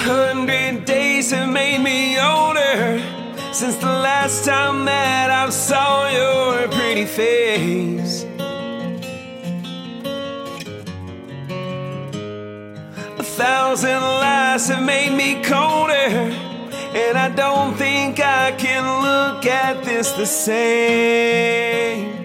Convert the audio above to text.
100 days have made me older since the last time that I saw your pretty face. 1,000 lies have made me colder, and I don't think I can look at this the same.